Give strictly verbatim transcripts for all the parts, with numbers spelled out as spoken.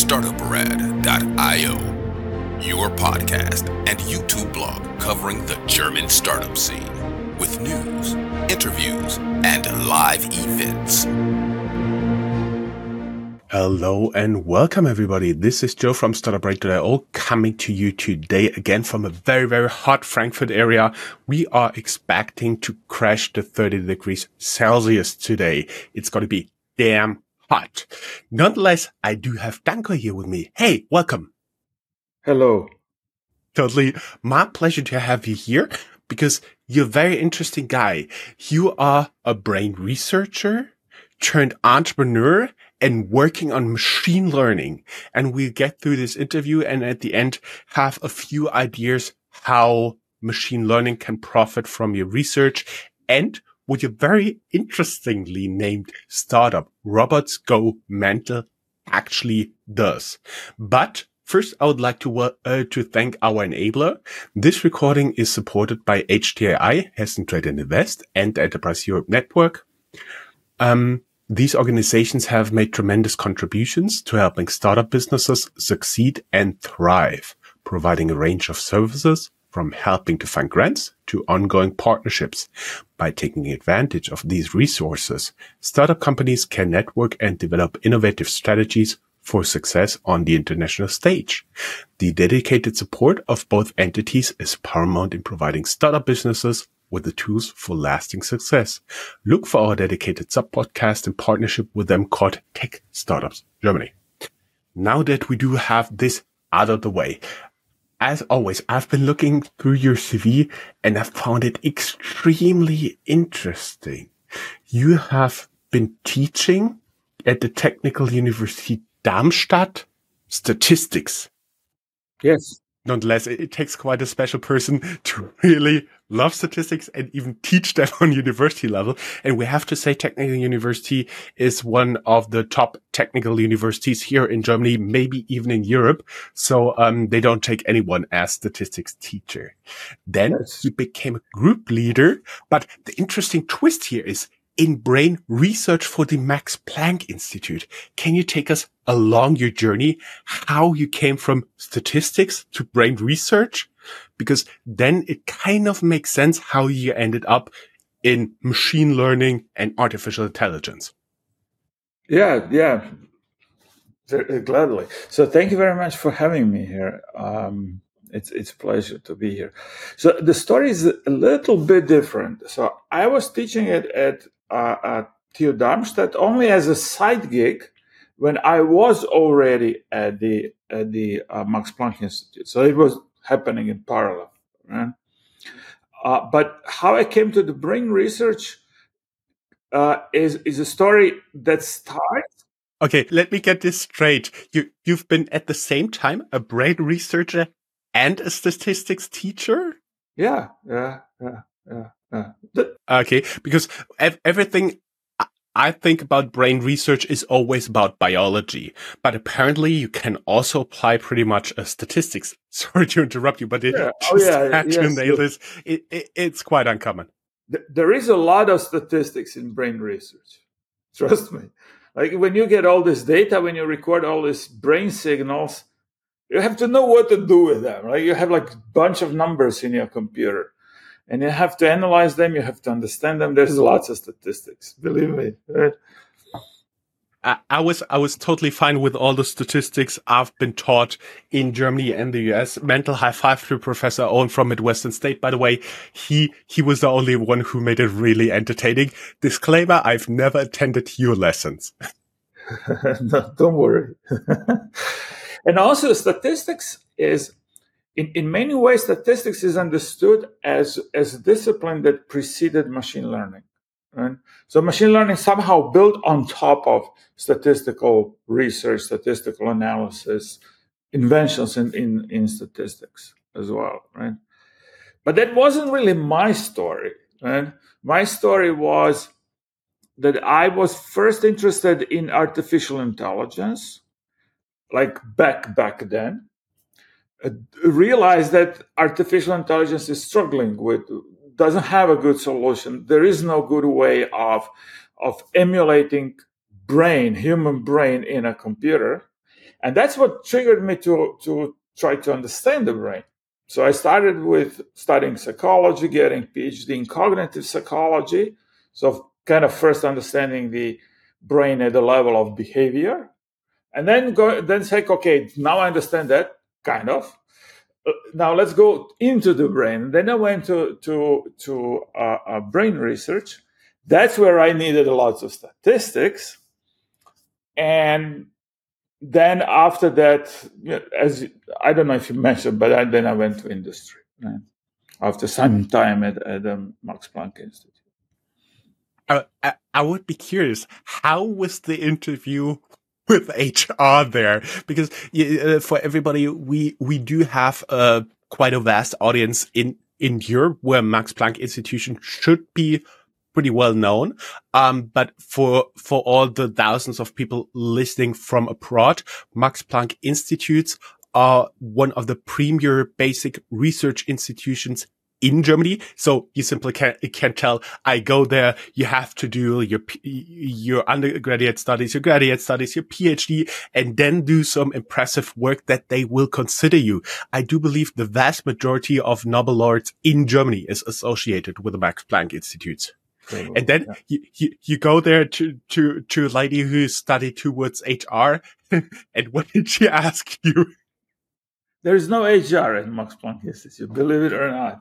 startup rad dot io, your podcast and YouTube blog covering the German startup scene with news, interviews, and live events. Hello and welcome everybody. This is Joe from startup rad dot io coming to you today again from a very, very hot Frankfurt area. We are expecting to crash the thirty degrees Celsius today. It's going to be damn hot. Nonetheless, I do have Danko here with me. Hey, welcome. Hello. Totally my pleasure to have you here because you're a very interesting guy. You are a brain researcher turned entrepreneur and working on machine learning. And we'll get through this interview and at the end have a few ideas how machine learning can profit from your research and what your very interestingly named startup, Robots Go Mental, actually does. But first, I would like to uh, to thank our enabler. This recording is supported by H T A I, Hessen Trade and Invest, and the Enterprise Europe Network. Um, these organizations have made tremendous contributions to helping startup businesses succeed and thrive, providing a range of services from helping to find grants to ongoing partnerships. By taking advantage of these resources, startup companies can network and develop innovative strategies for success on the international stage. The dedicated support of both entities is paramount in providing startup businesses with the tools for lasting success. Look for our dedicated sub-podcast in partnership with them called Tech Startups Germany. Now that we do have this out of the way, as always, I've been looking through your C V and I've found it extremely interesting. You have been teaching at the Technical University Darmstadt statistics. Yes. Nonetheless, it, it takes quite a special person to really love statistics and even teach them on university level. And we have to say Technical University is one of the top technical universities here in Germany, maybe even in Europe. So um, they don't take anyone as statistics teacher. Then Yes. you became a group leader. But the interesting twist here is in brain research for the Max Planck Institute. Can you take us along your journey, how you came from statistics to brain research? Because then it kind of makes sense how you ended up in machine learning and artificial intelligence. Yeah, yeah. Very gladly. So thank you very much for having me here. Um, it's it's a pleasure to be here. So the story is a little bit different. So I was teaching it at uh, at T U Darmstadt only as a side gig when I was already at the at the uh, Max Planck Institute. So it was happening in parallel, right? Uh, but how I came to the brain research uh, is is a story that starts. Okay, let me get this straight. You, you've been at the same time a brain researcher and a statistics teacher? Yeah, yeah, yeah, yeah, yeah. The- Okay, because ev- everything I- I think about brain research is always about biology, but apparently you can also apply pretty much a statistics. Sorry to interrupt you, but it Yeah. just Oh, yeah, had to yes, nail yes. this. It, it, it's quite uncommon. Th- there is a lot of statistics in brain research. Trust me. Like when you get all this data, when you record all these brain signals, you have to know what to do with them, right? You have like a bunch of numbers in your computer and you have to analyze them. You have to understand them. There's lots of statistics, believe me. Right? I, I was I was totally fine with all the statistics I've been taught in Germany and the U S. Mental high five to Professor Owen from Midwestern State. By the way, he he was the only one who made it really entertaining. Disclaimer: I've never attended your lessons. No, don't worry. And also, statistics is in, in many ways, statistics is understood as as a discipline that preceded machine learning. Right? So machine learning somehow built on top of statistical research, statistical analysis, inventions in, in, in statistics as well, right? But that wasn't really my story, right? My story was that I was first interested in artificial intelligence, like back back then. Uh, realized that artificial intelligence is struggling with doesn't have a good solution. There is no good way of of emulating brain, human brain in a computer. And that's what triggered me to, to try to understand the brain. So I started with studying psychology, getting PhD in cognitive psychology. So kind of first understanding the brain at the level of behavior. And then go, then say, okay, now I understand that, kind of. Now let's go into the brain. Then I went to to to uh, uh, brain research. That's where I needed a lot of statistics. And then after that, you know, as I don't know if you mentioned, but I, then I went to industry, right? After some time at, at the Max Planck Institute. I, I, I would be curious, how was the interview with H R there? Because uh, for everybody, we we do have uh, quite a vast audience in in Europe, where Max Planck Institution should be pretty well known. Um, but for for all the thousands of people listening from abroad, Max Planck Institutes are one of the premier basic research institutions in Germany. So you simply can't, can't tell, I go there, you have to do your, your undergraduate studies, your graduate studies, your PhD, and then do some impressive work that they will consider you. I do believe the vast majority of Nobel laureates in Germany is associated with the Max Planck Institute. Totally. And then yeah. you, you, you go there to, to, to a lady who studied towards H R. And what did she ask you? There is no H R at Max Planck Institute, believe it or not.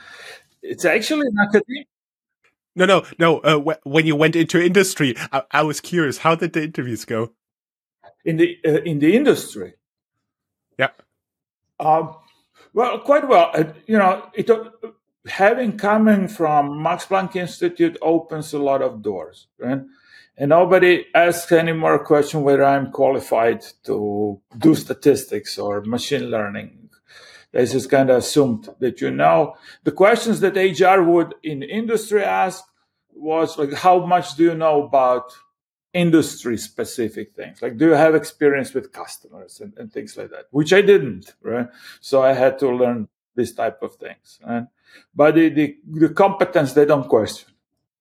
It's actually an academic. No, no, no. Uh, wh- when you went into industry, I-, I was curious. How did the interviews go? In the uh, in the industry, yeah. Um, well, quite well. Uh, you know, it uh, having coming from Max Planck Institute opens a lot of doors, right? And nobody asks any more question whether I'm qualified to do statistics or machine learning. This is kind of assumed that you know. The questions that H R would in industry ask was like, how much do you know about industry specific things? Like, do you have experience with customers and, and things like that? Which I didn't, right? So I had to learn this type of things. And, but the, the, the competence, they don't question.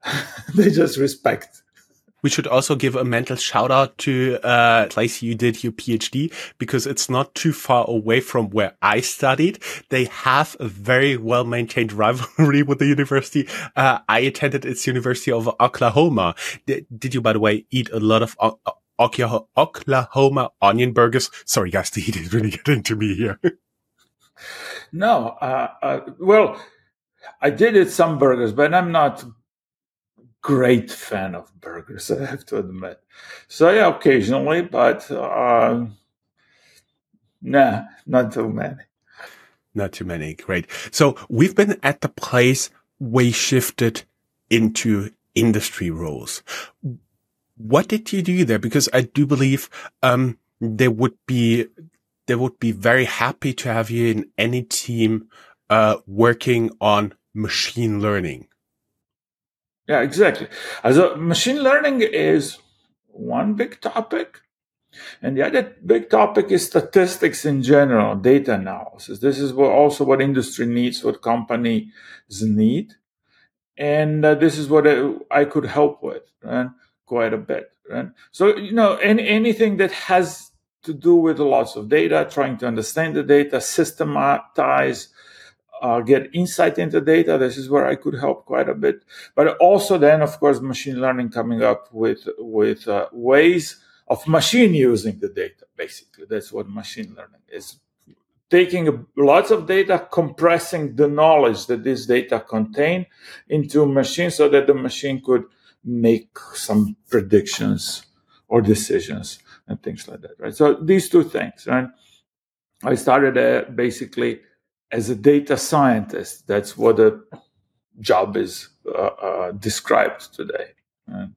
They just respect. We should also give a mental shout out to uh place you did your PhD, because it's not too far away from where I studied. They have a very well maintained rivalry with the university. Uh I attended its University of Oklahoma. D- did you, by the way, eat a lot of o- o- Oklahoma onion burgers? Sorry, guys, the heat is really getting to me here. No, uh, uh well, I did eat some burgers, but I'm not great fan of burgers, I have to admit. So yeah, occasionally, but uh, nah, not too many. Not too many. Great. So we've been at the place we shifted into industry roles. What did you do there? Because I do believe um, they would be they would be very happy to have you in any team uh, working on machine learning. Yeah, exactly. As a machine learning is one big topic, and the other big topic is statistics in general, data analysis. This is what also what industry needs, what companies need, and uh, this is what I, I could help with, right? Quite a bit. Right? So you know, any, anything that has to do with lots of data, trying to understand the data, systematize. Uh, get insight into data. This is where I could help quite a bit. But also then, of course, machine learning coming up with with uh, ways of machine using the data, basically. That's what machine learning is. Taking a, lots of data, compressing the knowledge that this data contain into a machine so that the machine could make some predictions or decisions and things like that, right? So these two things, right? I started uh, basically as a data scientist. That's what the job is uh, uh, described today. Right?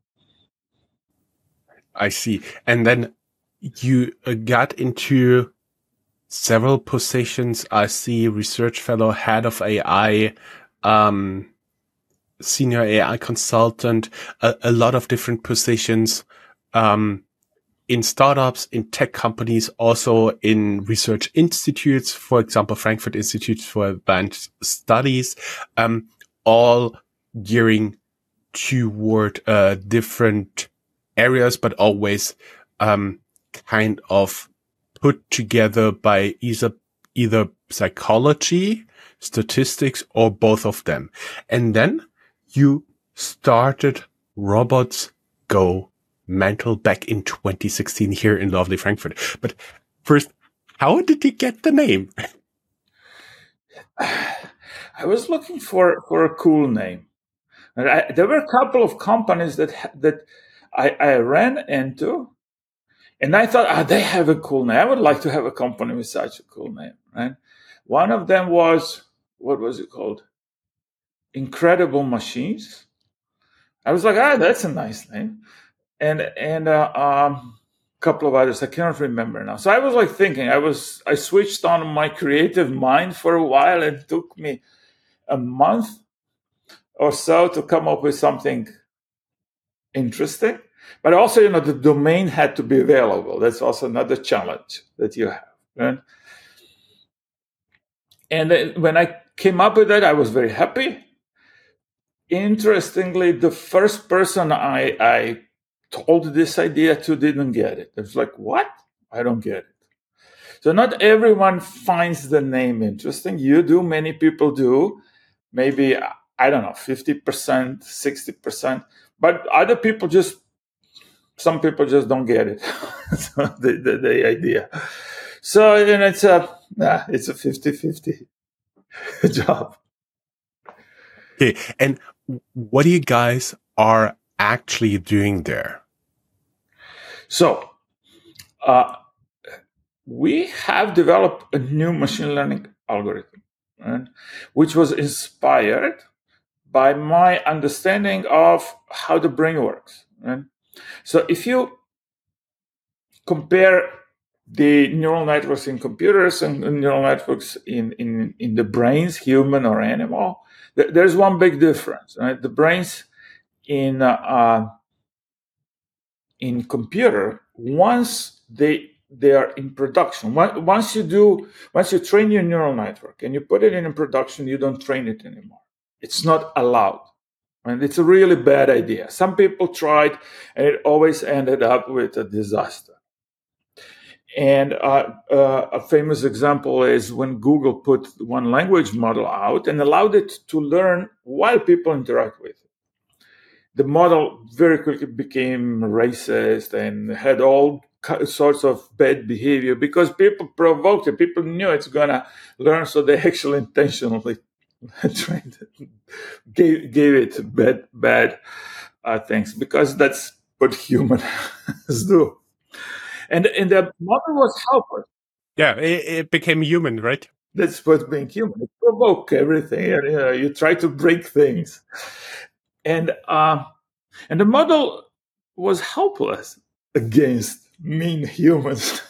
I see. And then you uh, got into several positions. I see research fellow, head of A I, um, senior A I consultant, a, a lot of different positions, um, in startups, in tech companies, also in research institutes, for example, Frankfurt Institute for Advanced Studies, um, all gearing toward uh, different areas, but always um, kind of put together by either, either psychology, statistics, or both of them. And then you started Robots Go Mental back in twenty sixteen here in lovely Frankfurt. But first, how did you get the name? I was looking for, for a cool name. And I, there were a couple of companies that that I, I ran into, and I thought, ah, they have a cool name. I would like to have a company with such a cool name, right? One of them was, what was it called? Incredible Machines. I was like, ah, that's a nice name. And and uh, um, a couple of others, I cannot remember now. So I was like thinking, I was I switched on my creative mind for a while, and it took me a month or so to come up with something interesting. But also, you know, the domain had to be available. That's also another challenge that you have, right? And then when I came up with that, I was very happy. Interestingly, the first person I, I told this idea to didn't get it. It was like, what? I don't get it. So not everyone finds the name interesting. You do, many people do. Maybe, I don't know, fifty percent, sixty percent. But other people just, some people just don't get it, so the, the, the idea. So, you know, it's a, nah, it's a fifty-fifty job. Okay, and what do you guys are actually doing there? So, uh, we have developed a new machine learning algorithm, right, which was inspired by my understanding of how the brain works. Right? So, if you compare the neural networks in computers and neural networks in, in, in the brains, human or animal, th- there's one big difference. Right? The brains in uh, uh, in computer, once they they are in production, once you do, once you train your neural network and you put it in production, you don't train it anymore. It's not allowed. And it's a really bad idea. Some people tried, and it always ended up with a disaster. And uh, uh, a famous example is when Google put one language model out and allowed it to learn while people interact with it. The model very quickly became racist and had all sorts of bad behavior because people provoked it. People knew it's going to learn, so they actually intentionally trained it, gave, gave it bad, bad uh, things, because that's what humans do. And, and the model was helpless. Yeah, it, it became human, right? That's what being human. It provoke everything. And, you know, you try to break things. And uh, and the model was helpless against mean humans.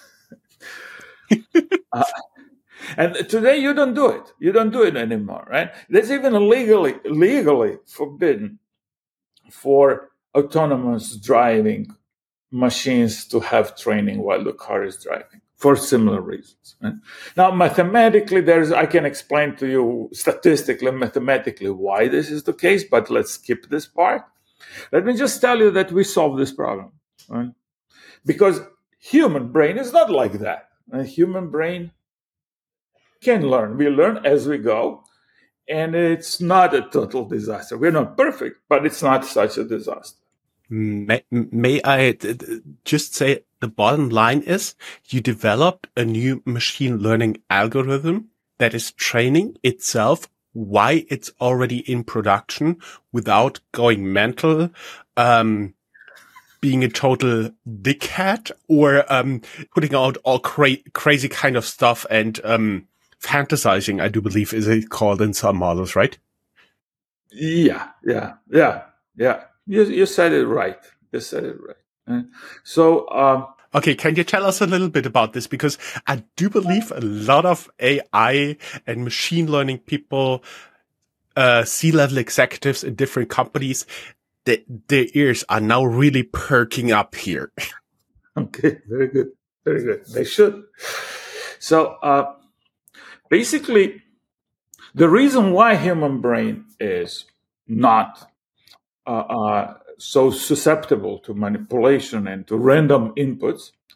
uh, and today you don't do it. You don't do it anymore, right? That's even legally legally forbidden for autonomous driving machines to have training while the car is driving for similar reasons. Right? Now, mathematically, there's I can explain to you statistically, mathematically why this is the case, but let's skip this part. Let me just tell you that we solved this problem, right? Because human brain is not like that. A human brain can learn. We learn as we go, and it's not a total disaster. We're not perfect, but it's not such a disaster. May, may I just say the bottom line is you developed a new machine learning algorithm that is training itself while it's already in production without going mental, um, being a total dickhead, or um, putting out all cra- crazy kind of stuff and um, fantasizing, I do believe is it called in some models, right? Yeah, yeah, yeah, yeah. You you said it right. You said it right. right? So, um, okay, can you tell us a little bit about this? Because I do believe a lot of A I and machine learning people, uh, C-level executives in different companies, they, their ears are now really perking up here. Okay, very good, very good. They should. So, uh, basically, the reason why human brain is not Uh, uh, so susceptible to manipulation and to random inputs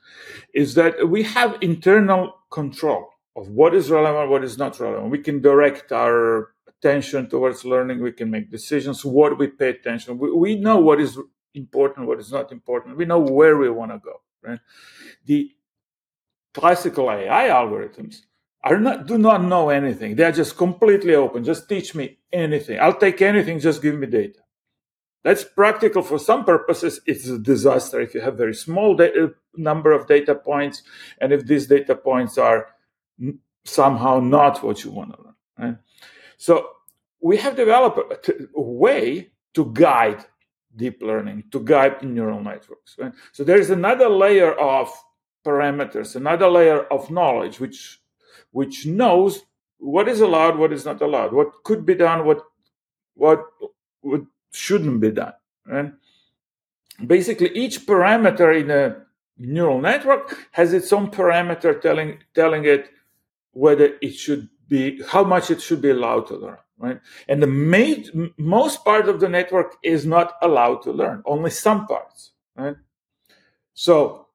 is that we have internal control of what is relevant, what is not relevant. We can direct our attention towards learning. We can make decisions, what we pay attention. We, we know what is important, what is not important. We know where we want to go, right? The classical A I algorithms are not, do not know anything. They are just completely open. Just teach me anything. I'll take anything. Just give me data. That's practical for some purposes. It's a disaster if you have very small data, number of data points, and if these data points are somehow not what you want to learn. Right? So we have developed a, a way to guide deep learning, to guide neural networks. Right? So there is another layer of parameters, another layer of knowledge, which which knows what is allowed, what is not allowed, what could be done, what what what shouldn't be done. Right? Basically, each parameter in a neural network has its own parameter telling telling it whether it should be, how much it should be allowed to learn. Right? And the main, most part of the network is not allowed to learn, only some parts. Right? So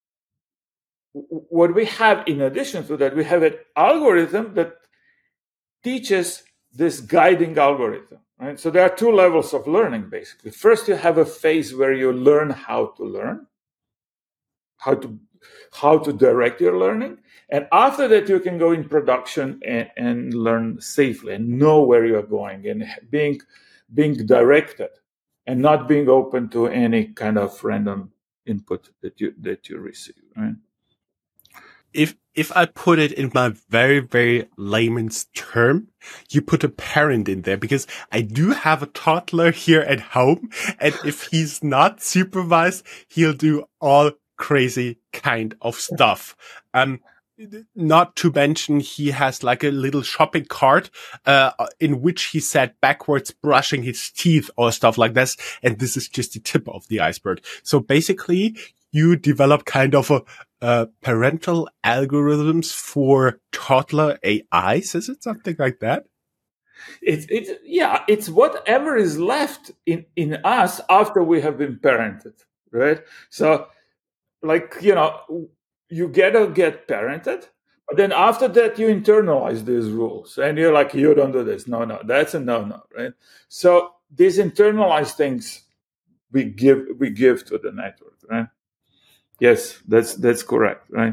what we have in addition to that, we have an algorithm that teaches this guiding algorithm. Right? So there are two levels of learning, basically. First, you have a phase where you learn how to learn, how to how to direct your learning. And after that, you can go in production and, and learn safely and know where you're going and being being directed and not being open to any kind of random input that you that you receive. Right? If if I put it in my very, very layman's term, you put a parent in there, because I do have a toddler here at home, and if he's not supervised, he'll do all crazy kind of stuff. Um, not to mention he has like a little shopping cart, uh, in which he sat backwards brushing his teeth or stuff like this. And this is just the tip of the iceberg. So basically, you develop kind of a, uh, parental algorithms for toddler A Is. Is it something like that? It's, it's, yeah, it's whatever is left in, in us after we have been parented, right? So, like, you know, you gotta get parented, but then after that, you internalize these rules and you're like, you don't do this. No, no, that's a no, no, right? So these internalized things we give, we give to the network, right? Yes, that's that's correct, right?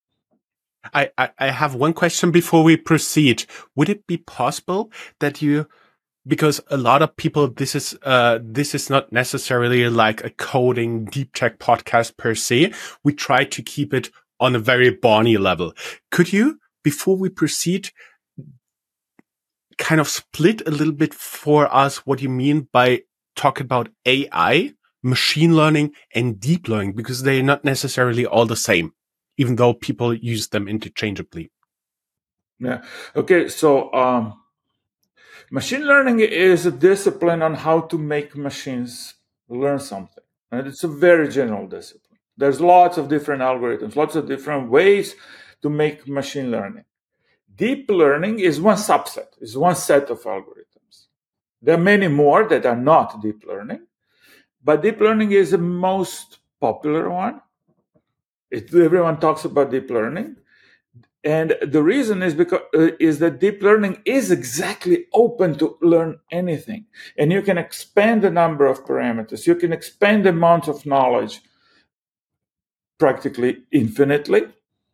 I, I, I have one question before we proceed. Would it be possible that you, because a lot of people, this is uh this is not necessarily like a coding deep tech podcast per se. We try to keep it on a very Bonnie level. Could you, before we proceed, kind of split a little bit for us what you mean by talking about A I, machine learning, and deep learning, because they're not necessarily all the same, even though people use them interchangeably. Yeah. Okay. So, um, machine learning is a discipline on how to make machines learn something. And it's a very general discipline. There's lots of different algorithms, lots of different ways to make machine learning. Deep learning is one subset, is one set of algorithms. There are many more that are not deep learning. But deep learning is the most popular one. It, everyone talks about deep learning. And the reason is because uh, is that deep learning is exactly open to learn anything. And you can expand the number of parameters. You can expand the amount of knowledge practically infinitely.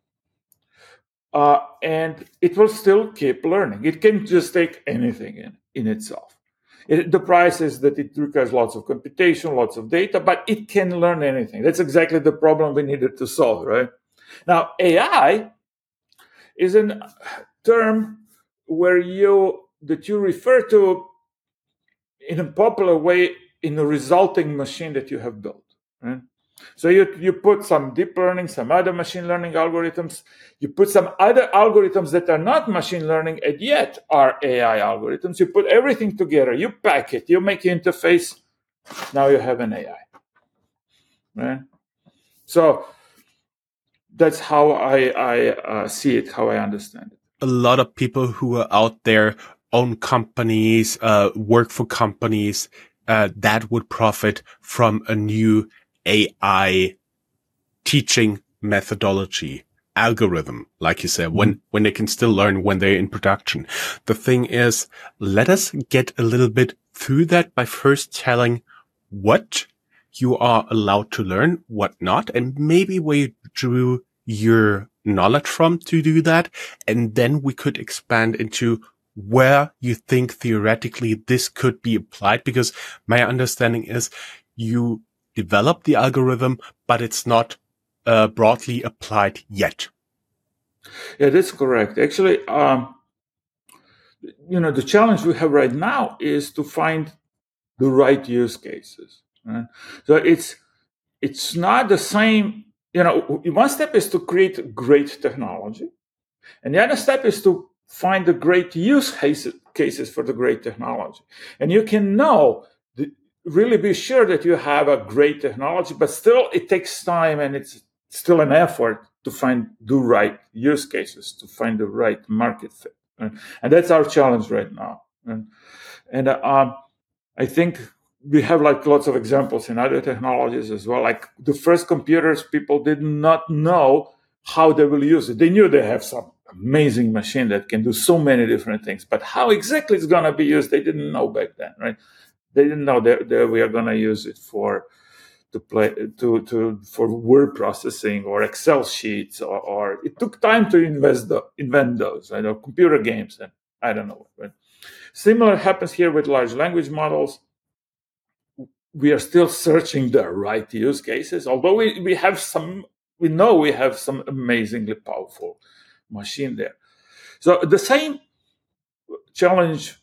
Uh, and it will still keep learning. It can just take anything in, in itself. It, the price is that it requires lots of computation, lots of data, but it can learn anything. That's exactly the problem we needed to solve, right? Now, A I is a term where you that you refer to in a popular way in a resulting machine that you have built, right? So you, you put some deep learning, some other machine learning algorithms, you put some other algorithms that are not machine learning and yet are A I algorithms. You put everything together, you pack it, you make an interface, now you have an A I. Right? So that's how I, I uh, see it, how I understand it. A lot of people who are out there own companies, uh, work for companies uh, that would profit from a new A I teaching methodology, algorithm, like you said, when, when they can still learn when they're in production. The thing is, let us get a little bit through that by first telling what you are allowed to learn, what not, and maybe where you drew your knowledge from to do that. And then we could expand into where you think theoretically this could be applied, because my understanding is you develop the algorithm, but it's not uh, broadly applied yet. Yeah, that's correct. Actually, um, you know, the challenge we have right now is to find the right use cases. Right? So it's it's not the same. You know, one step is to create great technology, and the other step is to find the great use cases for the great technology. And you can know, really be sure that you have a great technology, but still it takes time and it's still an effort to find the right use cases, to find the right market fit. Right? And that's our challenge right now. And, and uh, I think we have like lots of examples in other technologies as well. Like the first computers, people did not know how they will use it. They knew they have some amazing machine that can do so many different things, but how exactly it's going to be used, they didn't know back then, right? They didn't know that, that we are going to use it for to play to to for word processing or Excel sheets, or, or it took time to invest the, invent those, I know, computer games, and I don't know. Right? Similar happens here with large language models. We are still searching the right use cases, although we, we have some, we know we have some amazingly powerful machine there. So the same challenge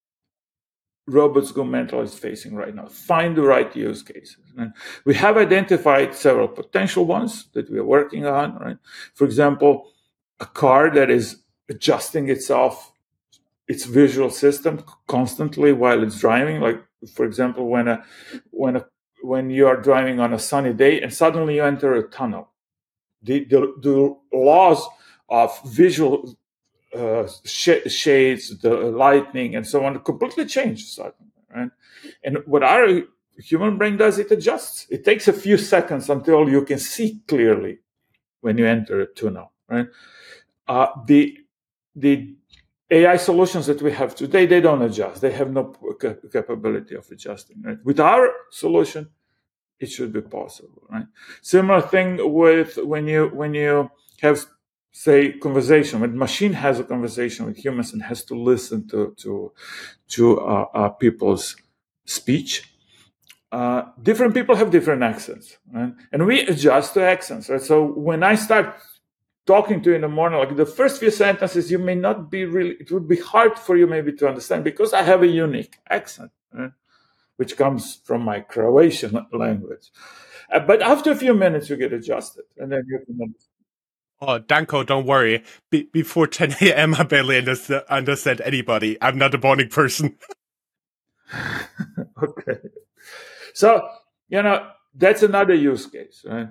Robots Go Mental is facing right now. Find the right use cases. And we have identified several potential ones that we are working on. Right? For example, a car that is adjusting itself, its visual system constantly while it's driving. Like, for example, when a when a when you are driving on a sunny day and suddenly you enter a tunnel, the the, the laws of visual Uh, sh- shades, the lightning, and so on, completely changed suddenly, right? And what our human brain does, it adjusts. It takes a few seconds until you can see clearly when you enter a tunnel, right? Uh, the the A I solutions that we have today, they don't adjust. They have no cap- capability of adjusting, right? With our solution, it should be possible, right? Similar thing with when you when you have, say, conversation. When machine has a conversation with humans and has to listen to to to uh, uh, people's speech, uh, different people have different accents, right? And we adjust to accents. Right? So when I start talking to you in the morning, like the first few sentences, you may not be really. It would be hard for you maybe to understand because I have a unique accent, right? Which comes from my Croatian language. Uh, but after a few minutes, you get adjusted, and then you can understand. Oh, Danko, don't worry. Be- before ten a.m., I barely understand, understand anybody. I'm not a morning person. Okay. So, you know, that's another use case, right?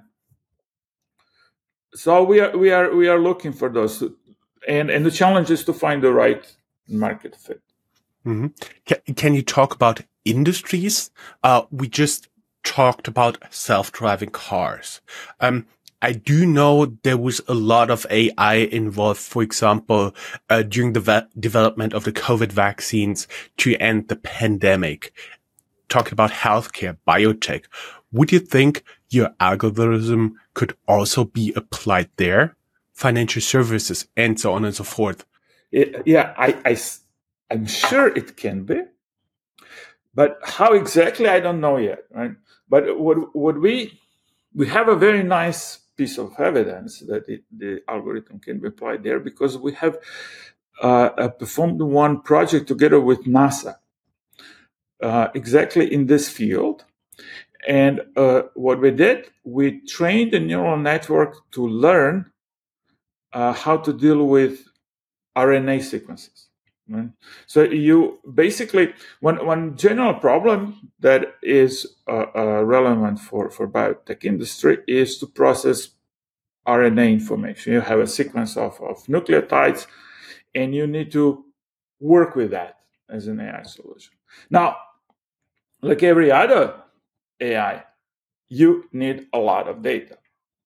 So we are we are we are looking for those, and and the challenge is to find the right market fit. Mm-hmm. Can, can you talk about industries? Uh, we just talked about self-driving cars. Um, I do know there was a lot of A I involved, for example, uh, during the va- development of the COVID vaccines to end the pandemic. Talking about healthcare, biotech, would you think your algorithm could also be applied there? Financial services, and so on and so forth. It, yeah, I, I, I'm sure it can be. But how exactly, I don't know yet, right? But what, what we, we have a very nice piece of evidence that it, the algorithm can be applied there, because we have uh, performed one project together with NASA uh, exactly in this field. And uh, what we did, we trained a neural network to learn uh, how to deal with R N A sequences. Right? So you basically, one, one general problem that is uh, uh, relevant for, for biotech industry is to process R N A information. You have a sequence of, of nucleotides, and you need to work with that as an A I solution. Now, like every other A I, you need a lot of data.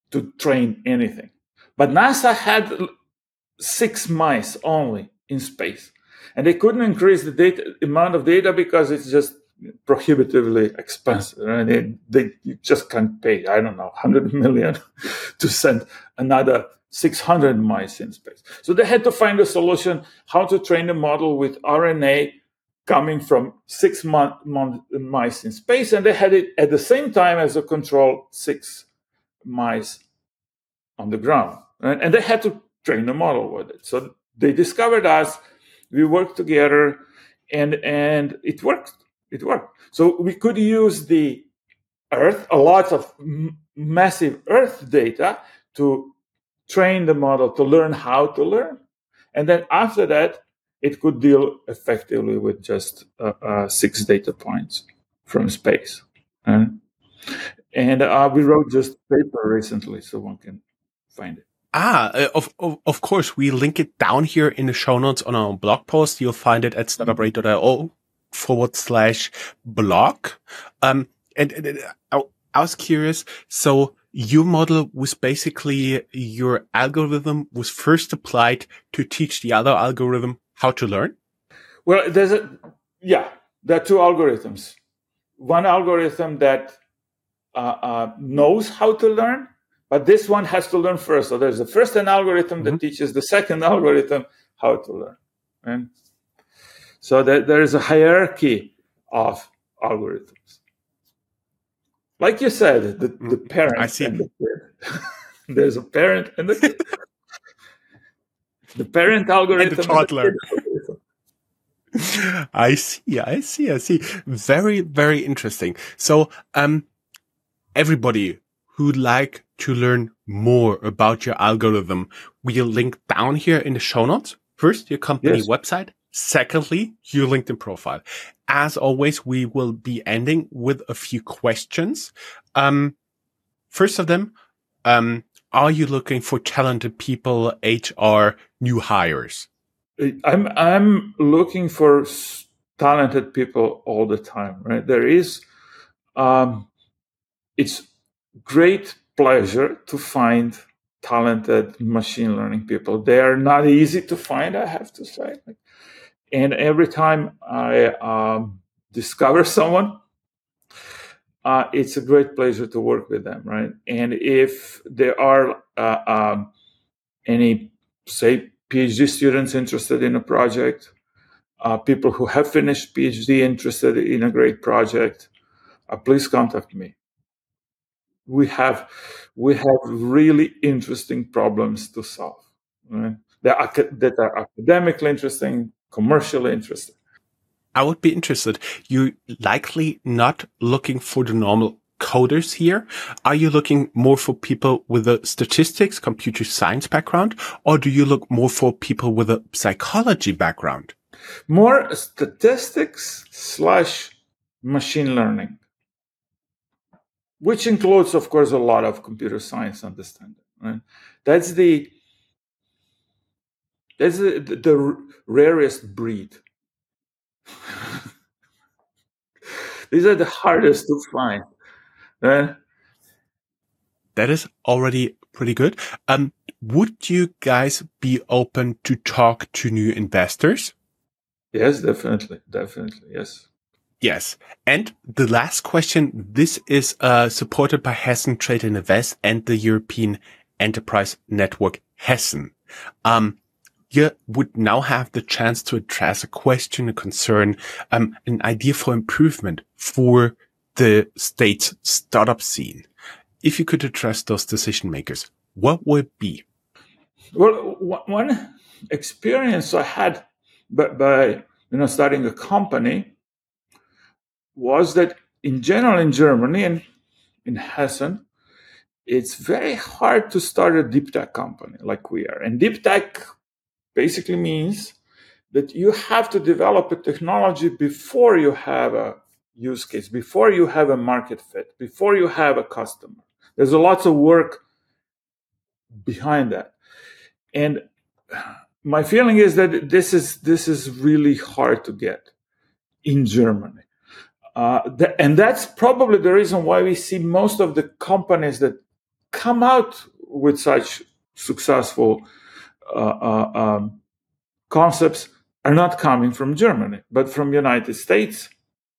to train anything. But NASA had six mice only in space, and they couldn't increase the data, amount of data because it's just prohibitively expensive. And they, they you just can't pay, I don't know, one hundred million to send another six hundred mice in space. So they had to find a solution how to train the model with R N A coming from six month, month, mice in space, and they had it at the same time as a control six mice on the ground. And, and they had to train the model with it. So they discovered us, we worked together, and, and it worked. It worked. So we could use the Earth, a lot of m- massive Earth data to train the model to learn how to learn. And then after that, it could deal effectively with just uh, uh, six data points from space. And, and uh, we wrote just a paper recently, so one can find it. Ah, uh, of, of of course, we link it down here in the show notes on our blog post. You'll find it at startuprate.io forward slash blog. Um, and, and I, I was curious. So your model was basically your algorithm was first applied to teach the other algorithm how to learn? Well, there's a, yeah, there are two algorithms. One algorithm that uh, uh, knows how to learn, but this one has to learn first. So there's the first an algorithm mm-hmm. that teaches the second algorithm how to learn. And so there, there is a hierarchy of algorithms. Like you said, the, the parent I see. and the kid. There's a parent and the kid. The parent algorithm and the toddler. I see, I see, I see. Very, very interesting. So, um, everybody who'd like to learn more about your algorithm, we'll link down here in the show notes. First, your company yes. website. Secondly, your LinkedIn profile. As always, we will be ending with a few questions. Um, first of them, um, are you looking for talented people, H R, new hires? I'm I'm looking for talented people all the time, right? There is, um, it's great pleasure to find talented machine learning people. They are not easy to find, I have to say. And every time I um, discover someone, uh, it's a great pleasure to work with them, right? And if there are uh, um, any, say, PhD students interested in a project, uh, people who have finished PhD interested in a great project, uh, please contact me. We have we have really interesting problems to solve, right? That are, that are academically interesting, commercially interesting. I would be interested. You're likely not looking for the normal coders here. Are you looking more for people with a statistics, computer science background, or do you look more for people with a psychology background? More statistics slash machine learning, which includes, of course, a lot of computer science understanding. Right? That's the that's the, the, the rarest breed. These are the hardest to find. Right? That is already pretty good. Um, would you guys be open to talk to new investors? Yes, definitely. Definitely. Yes. Yes. And the last question, this is uh, supported by Hessen Trade and Invest and the European Enterprise Network Hessen. Um, you would now have the chance to address a question, a concern, um, an idea for improvement for the state's startup scene. If you could address those decision makers, what would it be? Well, one experience I had by, by you know starting a company was that in general in Germany and in Hessen, it's very hard to start a deep tech company like we are. And deep tech basically means that you have to develop a technology before you have a use case, before you have a market fit, before you have a customer. There's a lot of work behind that. And my feeling is that this is this is really hard to get in Germany. Uh, th- and that's probably the reason why we see most of the companies that come out with such successful uh, uh, um, concepts are not coming from Germany, but from United States.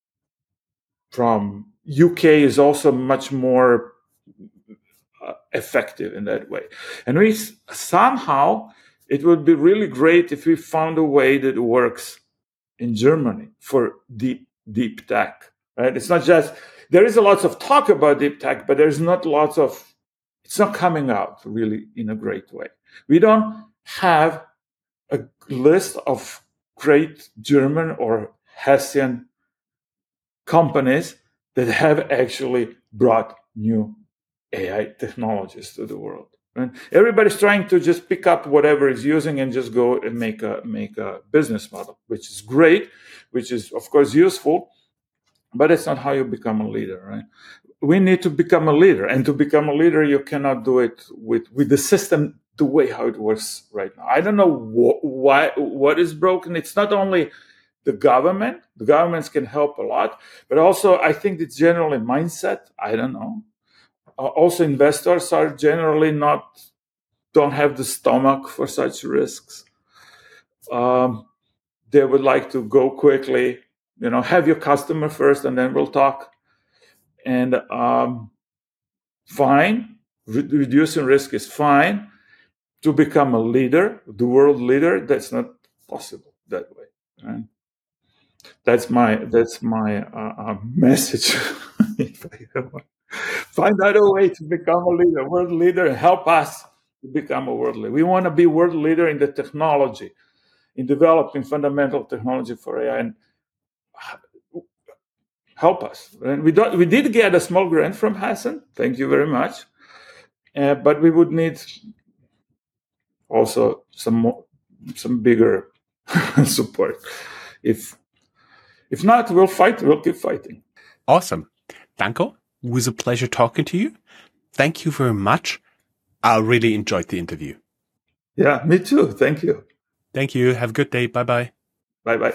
From U K is also much more uh, effective in that way. And we somehow, it would be really great if we found a way that works in Germany for deep, deep tech, right? It's not just, there is a lot of talk about deep tech, but there's not lots of, it's not coming out really in a great way. We don't have a list of great German or Hessian companies that have actually brought new A I technologies to the world. And everybody's trying to just pick up whatever is using and just go and make a make a business model, which is great, which is of course useful, but it's not how you become a leader, right? We need to become a leader, and to become a leader, you cannot do it with with the system the way how it works right now. I don't know wh- why what is broken. It's not only the government. The governments can help a lot, but also I think it's generally mindset. I don't know. Uh, also, investors are generally not, don't have the stomach for such risks. Um, they would like to go quickly, you know, have your customer first and then we'll talk. And um, fine, Re- reducing risk is fine. To become a leader, the world leader, that's not possible that way. Right? That's my that's my uh, uh, message. If I have one. Find out a way to become a leader, world leader, and help us to become a world leader. We want to be world leader in the technology, in developing fundamental technology for A I, and help us. And we don't. We did get a small grant from Hassan. Thank you very much. Uh, but we would need also some more, some bigger support. If if not, we'll fight. We'll keep fighting. Awesome. Danko, it was a pleasure talking to you. Thank you very much. I really enjoyed the interview. Yeah, me too. Thank you. Thank you. Have a good day. Bye-bye. Bye-bye.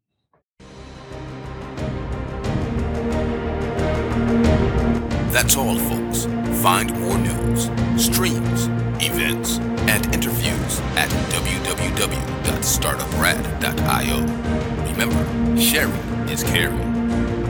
That's all, folks. Find more news, streams, events, and interviews at w w w dot startup rad dot i o. Remember, sharing is caring.